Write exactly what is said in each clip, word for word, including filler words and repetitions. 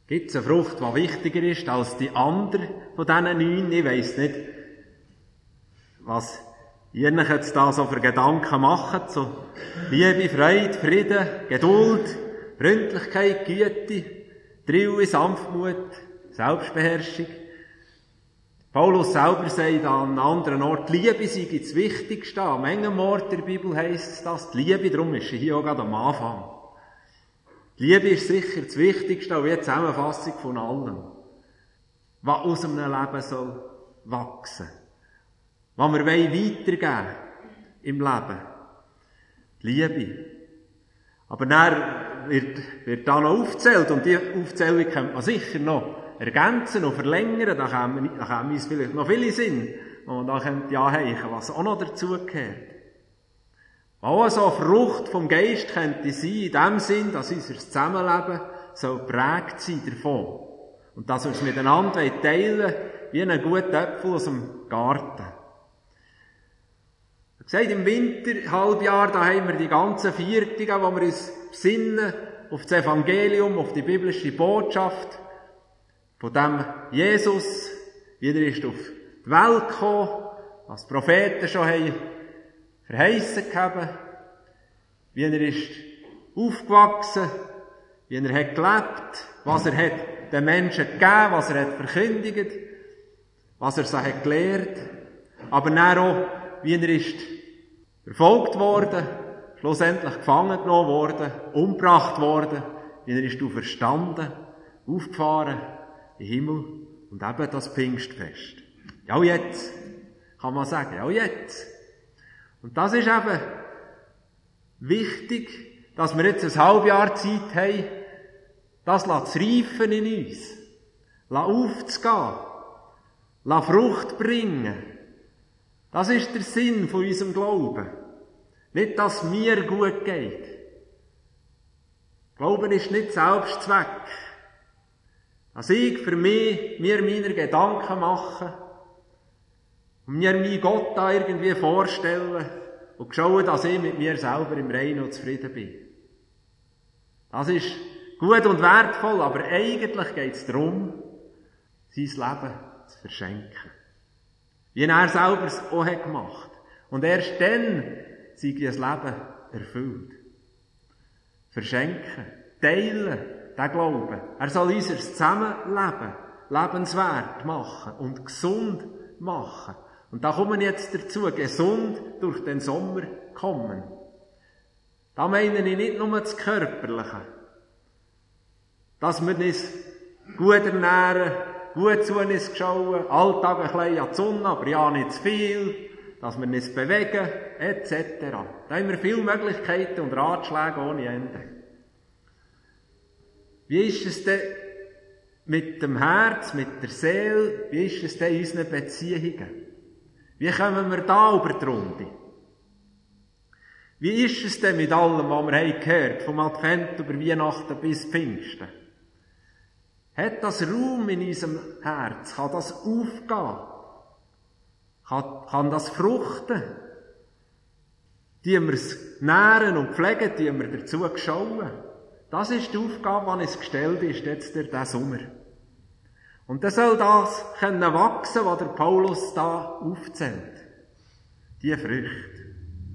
Gibt es eine Frucht, die wichtiger ist als die andere von diesen neun? Ich weiss nicht, was ihr euch jetzt da so für Gedanken macht. So Liebe, Freude, Frieden, Geduld, Freundlichkeit, Güte, Treue, Sanftmut, Selbstbeherrschung. Paulus selber sagt an einem anderen Ort, die Liebe sei das Wichtigste. An einem Ort der Bibel heisst es das, die Liebe, darum ist sie hier auch gerade am Anfang. Die Liebe ist sicher das Wichtigste, auch wie eine Zusammenfassung von allem, was aus einem Leben soll wachsen. Was wir weitergeben im Leben. Die Liebe. Aber dann wird, wird da noch aufgezählt, und die Aufzählung könnte man sicher noch ergänzen und verlängern, da kämen, da kämen uns vielleicht noch viele Sinn, wo man da könnte anheichen, was auch noch dazugehört. Auch so eine Frucht vom Geist könnte sein, in dem Sinn, dass unser Zusammenleben so geprägt sein davon. Und dass wir es miteinander teilen, wie einen guten Apfel aus dem Garten. Ich habe gesagt, im Winterhalbjahr, da haben wir die ganzen Viertigen, wo wir uns besinnen auf das Evangelium, auf die biblische Botschaft, von dem Jesus, wie er ist auf die Welt gekommen, was die Propheten schon haben verheissen haben, wie er ist aufgewachsen, wie er hat gelebt, was er hat den Menschen gegeben, was er hat verkündigt, was er so hat gelehrt, aber dann auch, wie er ist verfolgt worden, schlussendlich gefangen genommen worden, umgebracht worden, wie er ist auferstanden, aufgefahren in den Himmel und eben das Pfingstfest. Ja, und jetzt, kann man sagen, ja, und jetzt. Und das ist eben wichtig, dass wir jetzt ein halbes Zeit haben, das zu reifen in uns, aufzugehen, Frucht bringen. Das ist der Sinn von unserem Glauben. Nicht, dass es mir gut geht. Glauben ist nicht Selbstzweck. Dass ich für mich mir meine Gedanken mache und mir meinen Gott da irgendwie vorstellen und schauen, dass ich mit mir selber im Reinen und zufrieden bin. Das ist gut und wertvoll, aber eigentlich geht es darum, sein Leben zu verschenken. Wie er selber es auch hat gemacht. Und erst dann sei das Leben erfüllt. Verschenken, teilen, den Glauben. Er soll unser Zusammenleben lebenswert machen und gesund machen. Und da kommen wir jetzt dazu, gesund durch den Sommer kommen. Da meine ich nicht nur das Körperliche. Dass wir uns gut ernähren, gut zu uns schauen, Alltag ein bisschen an die Sonne, aber ja nicht zu viel, dass wir uns bewegen, et cetera. Da haben wir viele Möglichkeiten und Ratschläge ohne Ende. Wie ist es denn mit dem Herz, mit der Seele, wie ist es denn in unseren Beziehungen? Wie kommen wir da über die Runde? Wie ist es denn mit allem, was wir haben gehört, vom Advent über Weihnachten bis Pfingsten? Hat das Raum in unserem Herz? Kann das aufgehen? Kann, kann das fruchten? Die wir es nähren und pflegen, die wir dazu schauen. Das ist die Aufgabe, die uns gestellt ist, jetzt der, der Sommer. Und dann soll das können wachsen, was der Paulus da aufzählt. Die Früchte.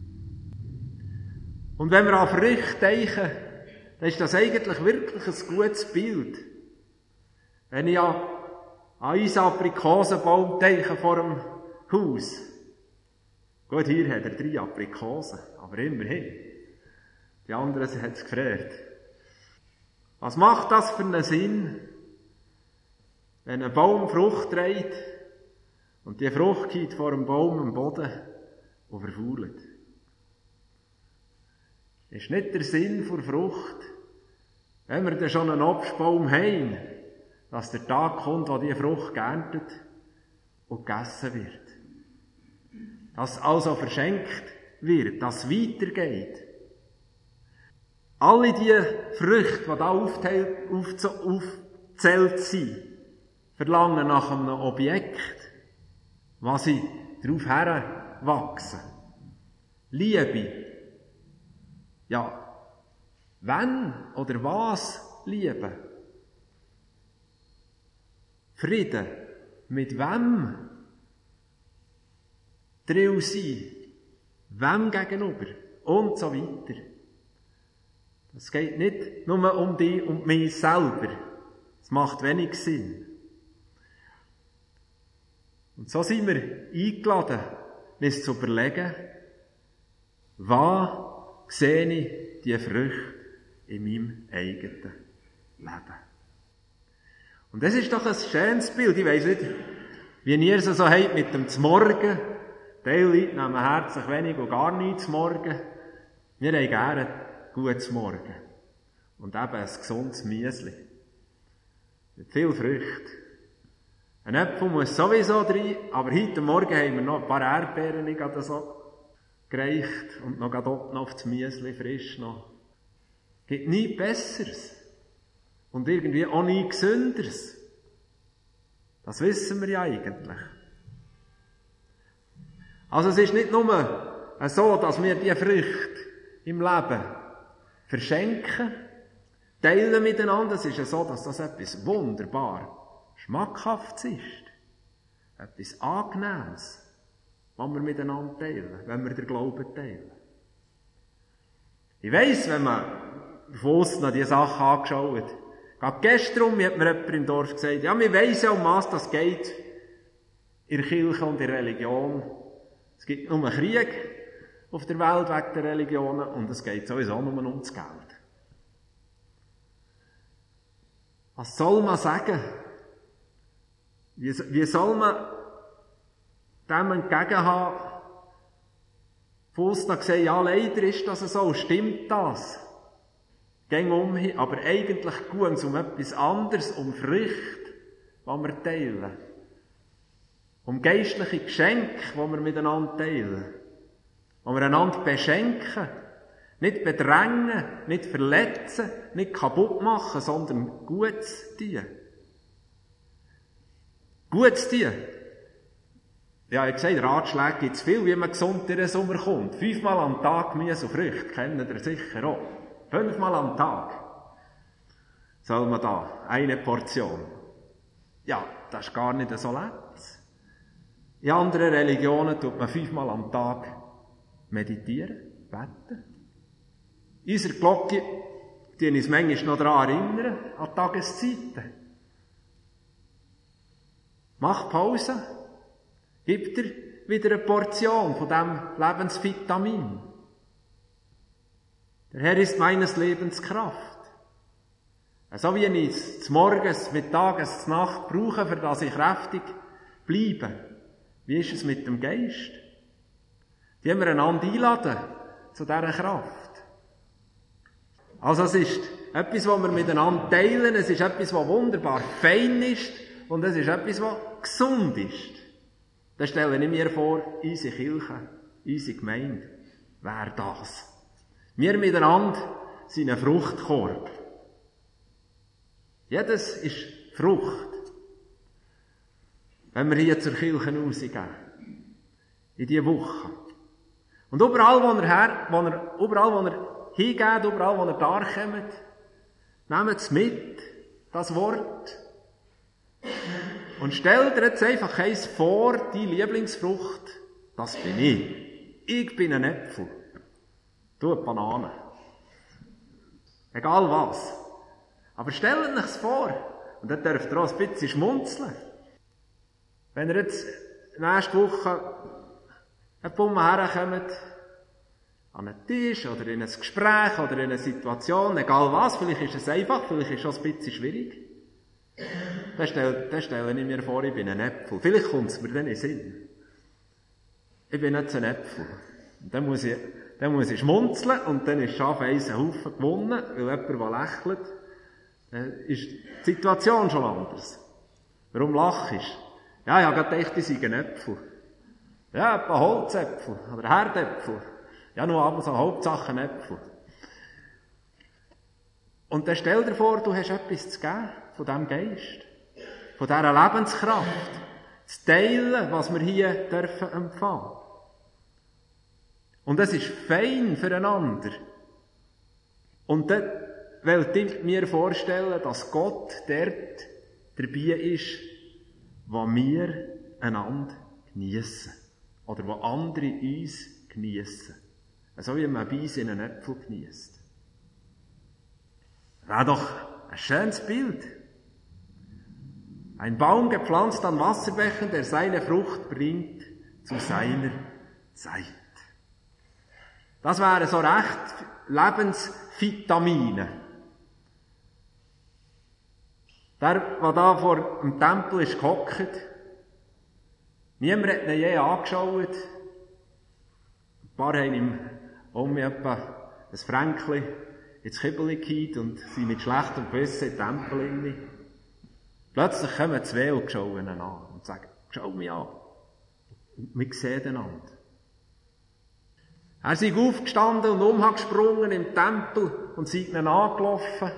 Und wenn wir an Früchte denken, dann ist das eigentlich wirklich ein gutes Bild. Wenn ich an unseren Aprikosenbaum denke vor dem Haus. Gut, hier hat er drei Aprikosen, aber immerhin. Die anderen hat es gefragt. Was macht das für einen Sinn, wenn ein Baum Frucht trägt und die Frucht geht vor dem Baum am Boden und verfault? Ist nicht der Sinn der Frucht, wenn wir dann schon einen Obstbaum haben, dass der Tag kommt, wo die Frucht geerntet und gegessen wird. Dass also verschenkt wird, dass weitergeht. Alle die Früchte, die da aufgezählt sind, verlangen nach einem Objekt, was sie darauf herwachsen. Liebe. Ja, wenn oder was lieben? Frieden. Mit wem? Treu sein. Wem gegenüber? Und so weiter. Es geht nicht nur um dich und mich selber. Es macht wenig Sinn. Und so sind wir eingeladen, uns zu überlegen, was sehe ich die Früchte in meinem eigenen Leben. Und das ist doch ein schönes Bild. Ich weiss nicht, wie ihr es so habt mit dem Zmorgen. Teil Leute nehmen herzlich wenig und gar nichts zum Morgen. Wir haben gerne gutes Morgen. Und eben ein gesundes Müsli. Mit viel Früchte. Ein Äpfel muss sowieso rein, aber heute Morgen haben wir noch ein paar Erdbeeren gerade so gereicht und noch gerade noch auf das Müsli frisch noch. Gibt nichts Besseres. Und irgendwie auch nichts Gesünderes. Das wissen wir ja eigentlich. Also es ist nicht nur so, dass wir die Früchte im Leben verschenken, teilen miteinander. Es ist so, dass das etwas wunderbar Schmackhaftes ist. Etwas Angenehmes, was wir miteinander teilen, wenn wir den Glauben teilen. Ich weiss, wenn man von aussen an diese Sachen angeschaut hat, gerade gestern hat mir jemand im Dorf gesagt, ja, wir weiss ja, um was das geht in der Kirche und in der Religion. Es gibt nur Krieg auf der Welt wegen der Religionen und es geht sowieso nur um das Geld. Was soll man sagen? Wie, wie soll man dem entgegenhaben? Von aussen gesagt, ja, leider ist das so, stimmt das? Gehen umhin, aber eigentlich geht es um etwas anderes, um Früchte, die wir teilen. Um geistliche Geschenke, die wir miteinander teilen. Die wir einander beschenken. Nicht bedrängen, nicht verletzen, nicht kaputt machen, sondern Gutes tun. Gutes tun. Ja, ich habe gesagt, Ratschläge gibt es viel, wie man gesund in den Sommer kommt. Fünfmal am Tag Gemüse und Früchte, kennen ihr sicher auch. Fünfmal am Tag soll man da eine Portion. Ja, das ist gar nicht so leicht. In anderen Religionen tut man fünfmal am Tag meditieren, beten. Unsere Glocke, die uns manchmal noch daran erinnern, an Tageszeiten. Mach Pause, gib dir wieder eine Portion von diesem Lebensvitamin. Der Herr ist meines Lebens Kraft. So wie ich es zum Morgens, Mittages, zur Nacht brauche, für das ich kräftig bleibe. Wie ist es mit dem Geist? Die haben wir einander einladen zu dieser Kraft. Also es ist etwas, was wir miteinander teilen, es ist etwas, was wunderbar fein ist und es ist etwas, was gesund ist. Da stelle ich mir vor, unsere Kirche, unsere Gemeinde, wäre das. Wir miteinander sind ein Fruchtkorb. Jedes ist Frucht. Wenn wir hier zur Kirche rausgehen. In diese Woche. Und überall, wo ihr, her, wo ihr, überall, wo ihr hingeht, überall, wo ihr da kommt, nehmt es mit, das Wort. Und stellt dir jetzt einfach eins vor, die Lieblingsfrucht, das bin ich. Ich bin ein Äpfel. Du eine Banane. Egal was. Aber stellt euch es vor. Und dann dürft ihr auch ein bisschen schmunzeln. Wenn ihr jetzt nächste Woche ein Bumme herkommt, an einen Tisch oder in ein Gespräch oder in eine Situation, egal was, vielleicht ist es einfach, vielleicht ist es auch ein bisschen schwierig. Dann stelle, dann stelle ich mir vor, ich bin ein Äpfel. Vielleicht kommt es mir dann in den Sinn. Ich bin jetzt ein Äpfel. Und dann muss ich, dann muss ich schmunzeln und dann ist schon auf einen Haufen gewonnen, weil jemand, der lächelt, dann ist die Situation schon anders. Warum lachst du? Ja, ich habe gerade gedacht, ich sei ein Äpfel. Ja, ein paar Holzäpfel oder Herdäpfel. Ja, nur aber so Hauptsache ein Äpfel. Und dann stell dir vor, du hast etwas zu geben von diesem Geist, von dieser Lebenskraft, zu teilen, was wir hier dürfen empfangen. Und es ist fein füreinander. Und dann will ich mir vorstellen, dass Gott dort dabei ist, wo wir einander geniessen. Oder wo andere uns geniessen. So wie man bei uns in einen Äpfel geniesst. Wäre doch ein schönes Bild. Ein Baum gepflanzt an Wasserbächen, der seine Frucht bringt zu seiner Zeit. Das wären so recht Lebensvitamine. Der, der da vor dem Tempel ist gehockt, niemand hat ihn je angeschaut. Ein paar haben ihm um etwa ein Fränkchen ins Kibbeli gehauen und sind mit schlechtem Gewissen in den Tempel hinein. Plötzlich kommen zwei und schauen ihn an und sagen, schau mich an. Und wir sehen einander. Er ist aufgestanden und umgesprungen im Tempel und ist ihn angelaufen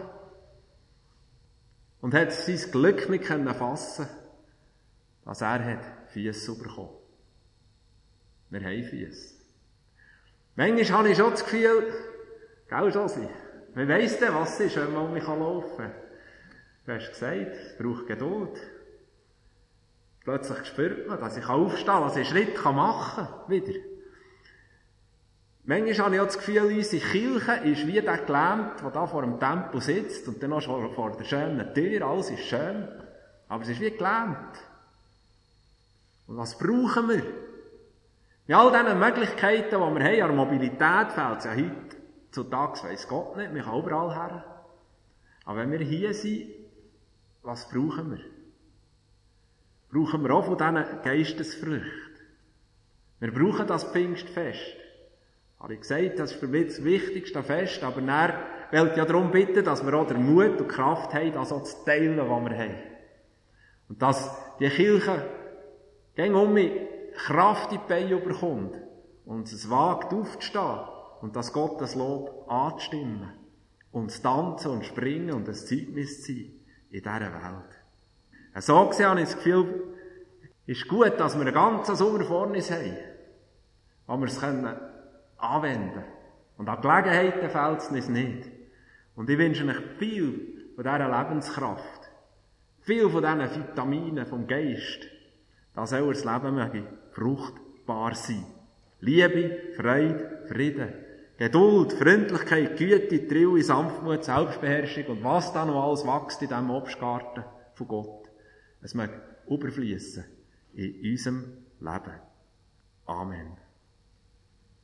und hat sein Glück nicht fassen können, dass er hat Füsse bekommen. Wir haben Füsse. Manchmal habe ich schon das Gefühl, gell, Josi, wer weiss denn, was es ist, wenn man um mich laufen kann? Du hast gesagt, es braucht Geduld. Plötzlich spürt man, dass ich aufstehen kann, dass ich einen Schritt machen kann, wieder. Manchmal habe ich auch das Gefühl, unsere Kirche ist wie der Gelähmte, der da vor dem Tempel sitzt und dann noch vor der schönen Tür, alles ist schön, aber es ist wie gelähmt. Und was brauchen wir? Mit all diesen Möglichkeiten, die wir haben, an der Mobilität fehlt es ja heute zutage, weiss Gott nicht, wir können überall her. Aber wenn wir hier sind, was brauchen wir? Brauchen wir auch von diesen Geistesfrüchten. Wir brauchen das Pfingstfest. Habe ich gesagt, das ist für mich das wichtigste Fest, aber er will ja darum bitten, dass wir auch den Mut und Kraft haben, das auch zu teilen, was wir haben. Und dass die Kirche gegen um mich Kraft in die Beine bekommt und es wagt aufzustehen und das Gottes Lob anzustimmen und zu tanzen und springen und ein Zeugnis zu sein in dieser Welt. So gesehen habe ich das Gefühl, es ist gut, dass wir einen ganzen Sommer vor uns haben, wo wir es anwenden können. Und an Gelegenheiten fehlt es uns nicht. Und ich wünsche euch viel von dieser Lebenskraft, viel von diesen Vitaminen vom Geist, dass euer Leben möge fruchtbar sein. Liebe, Freude, Frieden, Geduld, Freundlichkeit, Güte, Treue, Sanftmut, Selbstbeherrschung und was da noch alles wächst in diesem Obstgarten von Gott. Es mag überfließen in unserem Leben. Amen.